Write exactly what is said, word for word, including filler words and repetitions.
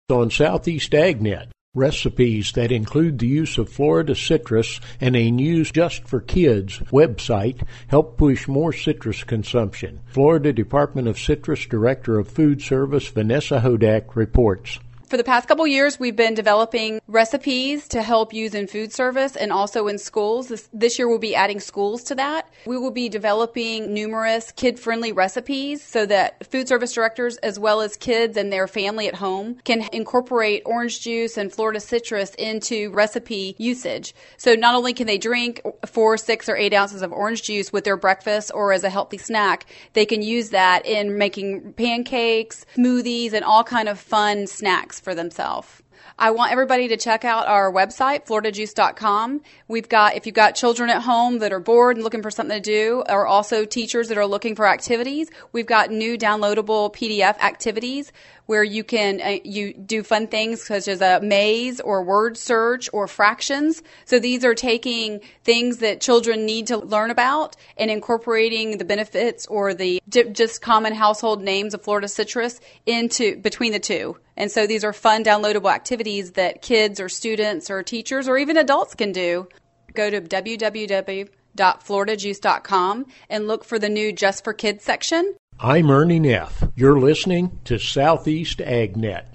on Southeast AgNet. Recipes that include the use of Florida citrus and a News Just for Kids website help push more citrus consumption. Florida Department of Citrus Director of Food Service Vanessa Hodak reports. For the past couple years, we've been developing recipes to help use in food service and also in schools. This, this year, we'll be adding schools to that. We will be developing numerous kid-friendly recipes so that food service directors, as well as kids and their family at home, can incorporate orange juice and Florida citrus into recipe usage. So not only can they drink four, six, or eight ounces of orange juice with their breakfast or as a healthy snack, they can use that in making pancakes, smoothies, and all kind of fun snacks for themselves. I want everybody to check out our website, florida juice dot com. We've got, if you've got children at home that are bored and looking for something to do, or also teachers that are looking for activities, we've got new downloadable P D F activities where you can uh, you do fun things such as a maze or word search or fractions. So these are taking things that children need to learn about and incorporating the benefits or the just common household names of Florida citrus into between the two. And so these are fun downloadable activities that kids or students or teachers or even adults can do. Go to w w w dot florida juice dot com and look for the new Just for Kids section. I'm Ernie Neff. You're listening to Southeast AgNet.